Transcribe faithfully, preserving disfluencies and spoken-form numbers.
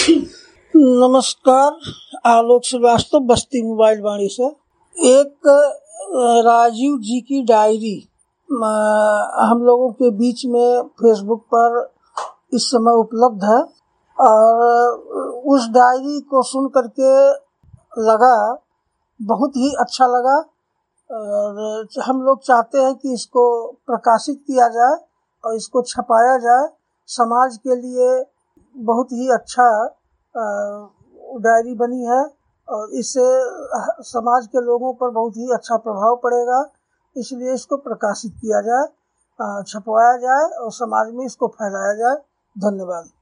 नमस्कार। आलोक श्रीवास्तव, बस्ती मोबाइल वाणी से। एक राजीव जी की डायरी हम लोगों के बीच में फेसबुक पर इस समय उपलब्ध है और उस डायरी को सुन करके लगा बहुत ही अच्छा लगा और हम लोग चाहते हैं कि इसको प्रकाशित किया जाए और इसको छपाया जाए। समाज के लिए बहुत ही अच्छा डायरी बनी है और इससे समाज के लोगों पर बहुत ही अच्छा प्रभाव पड़ेगा, इसलिए इसको प्रकाशित किया जाए, छपवाया जाए और समाज में इसको फैलाया जाए। धन्यवाद।